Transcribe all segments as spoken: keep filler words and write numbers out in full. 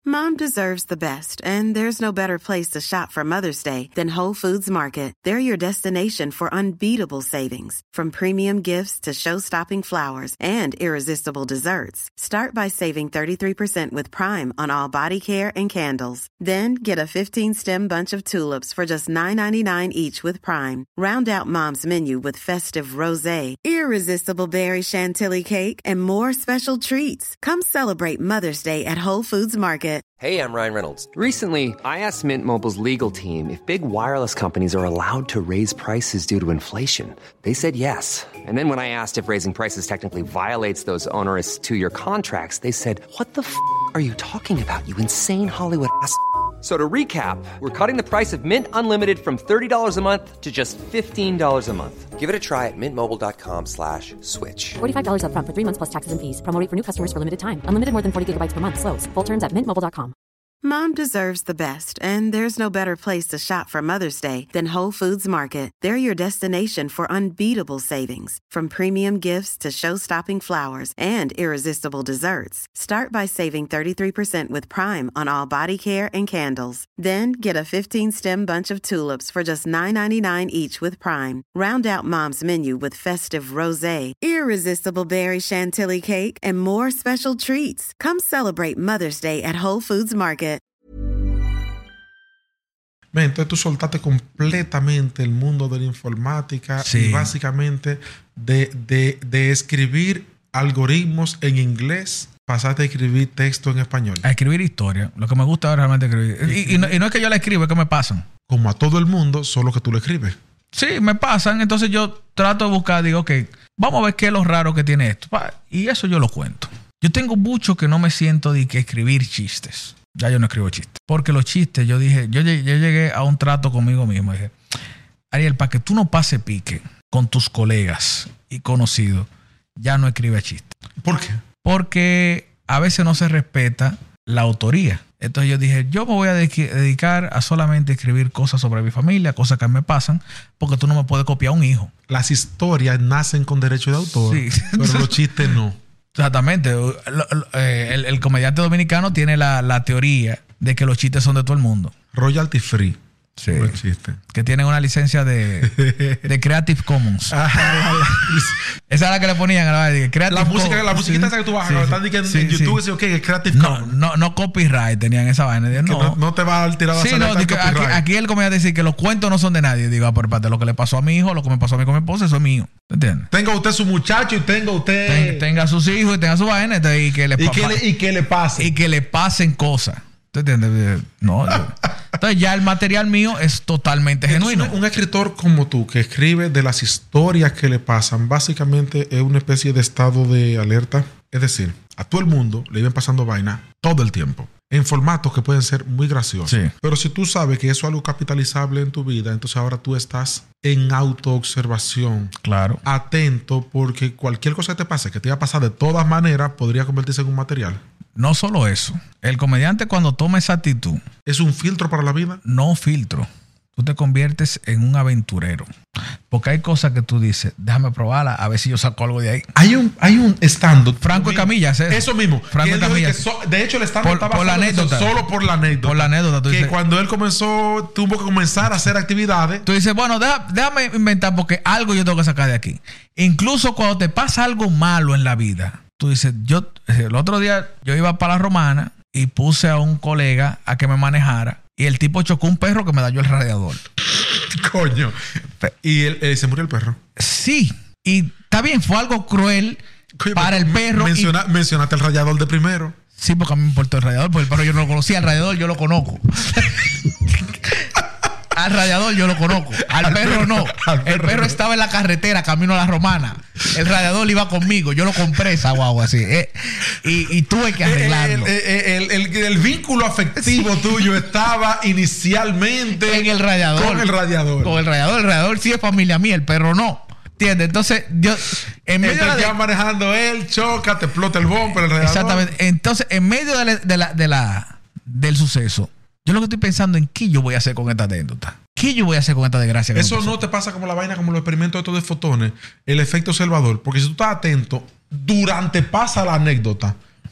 Mom deserves the best, and there's no better place to shop for Mother's Day than Whole Foods Market. They're your destination for unbeatable savings, from premium gifts to show-stopping flowers and irresistible desserts. Start by saving thirty-three percent with Prime on all body care and candles. Then get a fifteen-stem bunch of tulips for just nine ninety-nine each with Prime. Round out Mom's menu with festive rosé, irresistible berry chantilly cake, and more special treats. Come celebrate Mother's Day at Whole Foods Market. Hey, I'm Ryan Reynolds. Recently, I asked Mint Mobile's legal team if big wireless companies are allowed to raise prices due to inflation. They said yes. And then when I asked if raising prices technically violates those onerous two-year contracts, they said, what the f*** are you talking about, you insane Hollywood ass f- So to recap, we're cutting the price of Mint Unlimited from thirty dollars a month to just fifteen dollars a month. Give it a try at mintmobile.com slash switch. forty-five dollars up front for three months plus taxes and fees. Promo rate for new customers for limited time. Unlimited more than forty gigabytes per month. Slows full terms at mint mobile dot com. Mom deserves the best, and there's no better place to shop for Mother's Day than Whole Foods Market. They're your destination for unbeatable savings, from premium gifts to show-stopping flowers and irresistible desserts. Start by saving thirty-three percent with Prime on all body care and candles. Then get a fifteen-stem bunch of tulips for just nine ninety-nine each with Prime. Round out Mom's menu with festive rosé, irresistible berry chantilly cake, and more special treats. Come celebrate Mother's Day at Whole Foods Market. Ven, entonces tú soltaste completamente el mundo de la informática sí. y básicamente de, de, de escribir algoritmos en inglés, pasaste a escribir texto en español. A escribir historia. Lo que me gusta ahora realmente escribir. Y, y, no, y no es que yo la escribo, es que me pasan. Como a todo el mundo, solo que tú lo escribes. Sí, me pasan. Entonces yo trato de buscar, digo, ok, vamos a ver qué es lo raro que tiene esto. Y eso yo lo cuento. Yo tengo mucho que no me siento de que escribir chistes. Ya yo no escribo chistes. Porque los chistes, yo dije, yo llegué, yo llegué a un trato conmigo mismo. Dije, Ariel, para que tú no pase pique con tus colegas y conocidos, ya no escribes chistes. ¿Por qué? Porque a veces no se respeta la autoría. Entonces yo dije, yo me voy a dedicar a solamente escribir cosas sobre mi familia, cosas que me pasan, porque tú no me puedes copiar a un hijo. Las historias nacen con derecho de autor, sí. pero los chistes no. Exactamente. El, el comediante dominicano tiene la, la teoría de que los chistes son de todo el mundo. Royalty free. Sí. No existe. Que tienen una licencia de, de Creative Commons. Esa es la que le ponían a la, de Creative la música, Commons. La musiquita esa que tú bajas, sí, están sí, en, sí, en YouTube, sí. Okay, Creative no, Commons. No, no copyright tenían esa vaina. Digo, no, no, no te va a tirar la sí, no, de que aquí, aquí él comienza a decir que los cuentos no son de nadie. Digo, ah, por parte, lo que le pasó a mi hijo, lo que me pasó a mí con mi esposa, eso es mío. ¿Te entiendes? Tenga usted su muchacho y tenga usted... Ten, tenga sus hijos y tenga su vaina. Y que le, y que le, y que le pase. Y que le pasen cosas. ¿Te entiendes? No, yo, entonces ya el material mío es totalmente entonces, genuino. Un escritor como tú que escribe de las historias que le pasan, básicamente es una especie de estado de alerta. Es decir, a todo el mundo le iban pasando vaina todo el tiempo. En formatos que pueden ser muy graciosos. Sí. Pero si tú sabes que eso es algo capitalizable en tu vida, entonces ahora tú estás en autoobservación. Claro. Atento, porque cualquier cosa que te pase, que te iba a pasar de todas maneras, podría convertirse en un material. No solo eso. El comediante cuando toma esa actitud... ¿Es un filtro para la vida? No filtro. Tú te conviertes en un aventurero. Porque hay cosas que tú dices, déjame probarla, a ver si yo saco algo de ahí. Hay un, hay un stand-up. Franco y Camillas. Eso, eso mismo. Franco y Camillas. So, de hecho, el stand-up estaba por la anécdota. Solo por la anécdota. Por la anécdota. Tú que dices, cuando él comenzó, tuvo que comenzar a hacer actividades. Tú dices, bueno, deja, déjame inventar porque algo yo tengo que sacar de aquí. Incluso cuando te pasa algo malo en la vida, tú dices, yo, el otro día yo iba para la Romana y puse a un colega a que me manejara y el tipo chocó un perro que me dañó el radiador. Coño. ¿Y él, eh, se murió el perro? Sí. Y está bien, fue algo cruel. Coño, para el perro. Menciona, y... Mencionaste el radiador de primero. Sí, porque a mí me importó el radiador, porque el perro yo no lo conocía. El radiador yo lo conozco. Al radiador yo lo conozco. Al, al perro, perro no. Al perro el perro no. Estaba en la carretera, camino a la Romana. El radiador iba conmigo. Yo lo compré esa guagua así. Eh, y, y tuve que arreglarlo. El, el, el, el, el vínculo afectivo sí. tuyo estaba inicialmente en el radiador. Con el radiador. Con el radiador. El radiador sí es familia mía, el perro no. ¿Entiendes? Entonces, yo. En medio Entonces, de la, manejando él, choca, te explota el bumper, el radiador. Exactamente. Entonces, en medio de la, de la, de la, del suceso, yo lo que estoy pensando en qué yo voy a hacer con esta anécdota. ¿Qué yo voy a hacer con esta desgracia? Eso no te pasa como la vaina, como los experimentos estos de fotones, el efecto observador. Porque si tú estás atento, durante pasa la anécdota,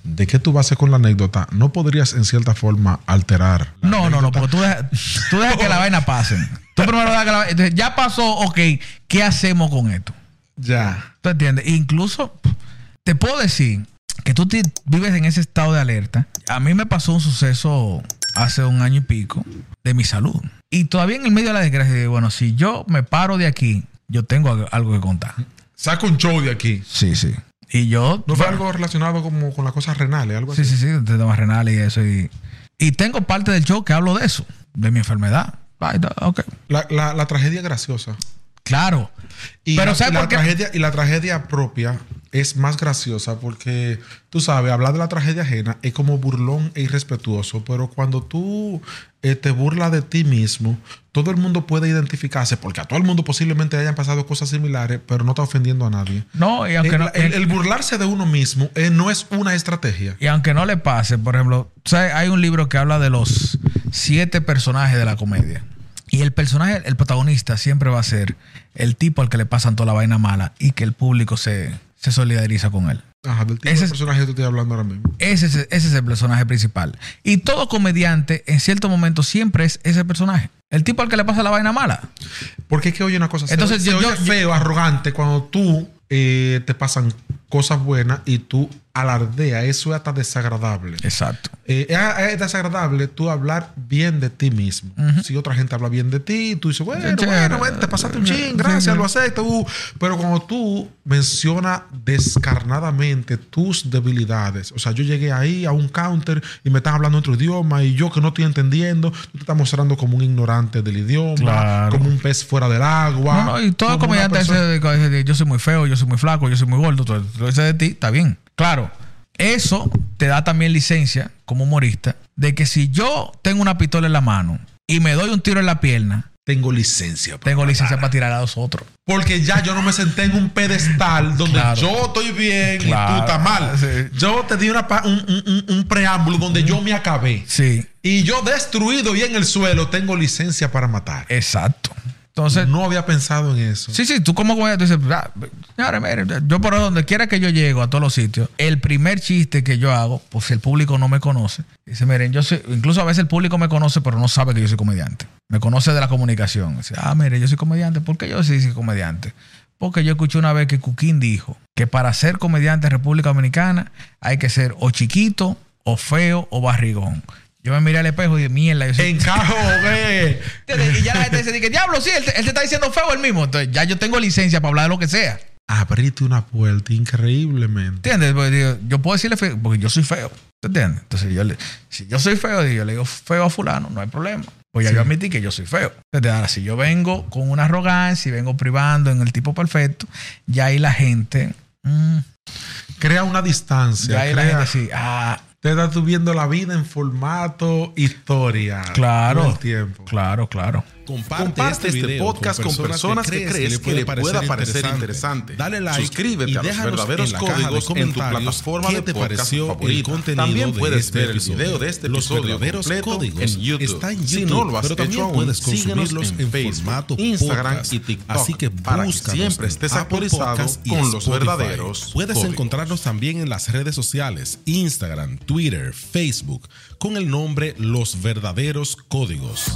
de qué tú vas a hacer con la anécdota, no podrías en cierta forma alterar. No, no, no, porque tú dejas, tú dejas que la vaina pase. Tú primero dejas que la vaina... Entonces, ya pasó, ok, ¿qué hacemos con esto? Ya. ¿Tú entiendes? Incluso te puedo decir que tú te, vives en ese estado de alerta. A mí me pasó un suceso hace un año y pico de mi salud. Y todavía en el medio de la desgracia, digo, bueno, si yo me paro de aquí, yo tengo algo que contar. Saca un show de aquí. Sí, sí. Y yo... ¿No fue algo relacionado como con las cosas renales? Algo sí, así? sí, sí, de temas renales y eso. Y, y tengo parte del show que hablo de eso, de mi enfermedad. Okay. La, la, la tragedia graciosa. Claro. Y pero la, ¿sabes y la por qué? tragedia y la tragedia propia es más graciosa porque tú sabes, hablar de la tragedia ajena es como burlón e irrespetuoso, pero cuando tú eh, te burlas de ti mismo, todo el mundo puede identificarse porque a todo el mundo posiblemente hayan pasado cosas similares, pero no está ofendiendo a nadie. No, y aunque el, no, el, el burlarse de uno mismo eh, no es una estrategia. Y aunque no le pase, por ejemplo, ¿sabes? Hay un libro que habla de los siete personajes de la comedia. Y el personaje, el protagonista, siempre va a ser el tipo al que le pasan toda la vaina mala y que el público se, se solidariza con él. Ajá, del tipo ese de es, personaje que tú estás hablando ahora mismo. Ese es, ese es el personaje principal. Y todo comediante, en cierto momento, siempre es ese personaje. El tipo al que le pasa la vaina mala. Porque es que oye una cosa. Entonces, se, yo, se oye yo, feo, yo, arrogante, cuando tú eh, te pasan cosas buenas y tú alardeas. Eso es hasta desagradable. Exacto. Eh, es, es desagradable tú hablar bien de ti mismo. Uh-huh. Si otra gente habla bien de ti, tú dices, bueno, bueno, bueno te pasaste un ching, gracias, sí, lo acepto. Uh. Pero cuando tú mencionas descarnadamente tus debilidades, o sea, yo llegué ahí a un counter y me estás hablando otro idioma y yo que no estoy entendiendo, tú te estás mostrando como un ignorante del idioma, claro, como un pez fuera del agua. No, no, y todo comediante persona... ese de, yo soy muy feo, yo soy muy flaco, yo soy muy gordo, todo, todo ese de ti, está bien. Claro, eso te da también licencia como humorista de que si yo tengo una pistola en la mano y me doy un tiro en la pierna, tengo licencia. Tengo matar. licencia para tirar a los otros. Porque ya yo no me senté en un pedestal donde claro, yo estoy bien claro, y tú estás mal. Sí. Yo te di una, un, un, un preámbulo donde mm. yo me acabé. Sí. Y yo destruido y en el suelo tengo licencia para matar. Exacto. Entonces, no había pensado en eso. Sí, sí, tú como tú dices, ah, señores, mire, yo por donde quiera que yo llego a todos los sitios, el primer chiste que yo hago, pues si el público no me conoce, dice, miren, yo soy, incluso a veces el público me conoce, pero no sabe que yo soy comediante. Me conoce de la comunicación. Dice, ah, mire, yo soy comediante. ¿Por qué yo sí soy comediante? Porque yo escuché una vez que Cuquín dijo que para ser comediante en República Dominicana hay que ser o chiquito, o feo, o barrigón. Yo me miré al espejo y dije, mierda. Yo soy... Encajo, güey. Y ya la gente dice, diablo, sí, él te, él te está diciendo feo él mismo. Entonces ya yo tengo licencia para hablar de lo que sea. Abriste una puerta increíblemente. ¿Entiendes? Porque digo, yo puedo decirle feo, porque yo soy feo. ¿Te entiendes? Entonces yo le, si yo soy feo, yo le digo feo a fulano, no hay problema. Pues ya sí, yo admití que yo soy feo. Entonces ahora, si yo vengo con una arrogancia y vengo privando en el tipo perfecto, ya ahí la gente... Mmm, crea una distancia. Ya ahí crea... la gente sí, ah... Te estás viendo la vida en formato historia. Claro. Todo el tiempo. Claro, claro. Comparte, Comparte este, este podcast con personas que crees que le pueda parecer interesante. Dale like, suscríbete y a los verdaderos códigos en tu plataforma de podcast favorita. También puedes ver el video de este episodio completo en YouTube. Si no lo has hecho aún, síguenos en Facebook, Instagram y TikTok. Así que para que siempre estés actualizado con los verdaderos. Puedes encontrarnos también en las redes sociales, Instagram, Twitter, Facebook, con el nombre Los Verdaderos Códigos.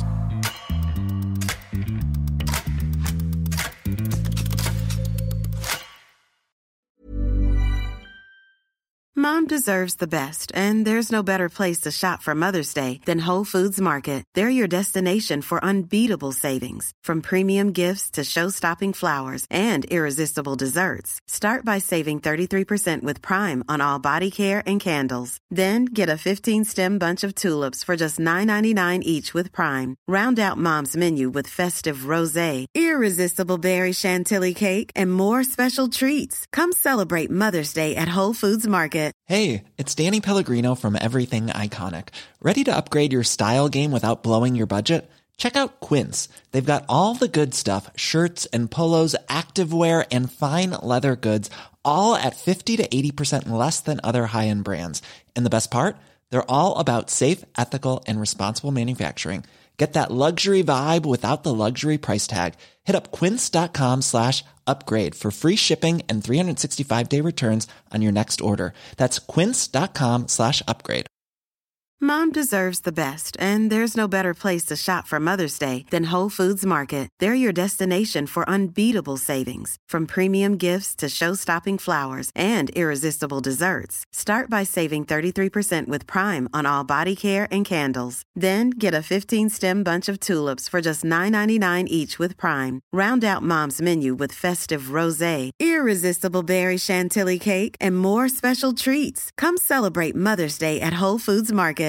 Mom deserves the best, and there's no better place to shop for Mother's Day than Whole Foods Market. They're your destination for unbeatable savings, from premium gifts to show-stopping flowers and irresistible desserts. Start by saving thirty-three percent with Prime on all body care and candles. Then get a fifteen-stem bunch of tulips for just nine ninety-nine each with Prime. Round out Mom's menu with festive rosé, irresistible berry chantilly cake, and more special treats. Come celebrate Mother's Day at Whole Foods Market. Hey, it's Danny Pellegrino from Everything Iconic. Ready to upgrade your style game without blowing your budget? Check out Quince. They've got all the good stuff, shirts and polos, activewear, and fine leather goods, all at fifty to eighty percent less than other high-end brands. And the best part? They're all about safe, ethical, and responsible manufacturing. Get that luxury vibe without the luxury price tag. Hit up quince.com slash upgrade for free shipping and three sixty-five day returns on your next order. That's quince.com slash upgrade. Mom deserves the best, and there's no better place to shop for Mother's Day than Whole Foods Market. They're your destination for unbeatable savings, from premium gifts to show-stopping flowers and irresistible desserts. Start by saving thirty-three percent with Prime on all body care and candles. Then get a fifteen-stem bunch of tulips for just nine ninety-nine each with Prime. Round out Mom's menu with festive rosé, irresistible berry chantilly cake, and more special treats. Come celebrate Mother's Day at Whole Foods Market.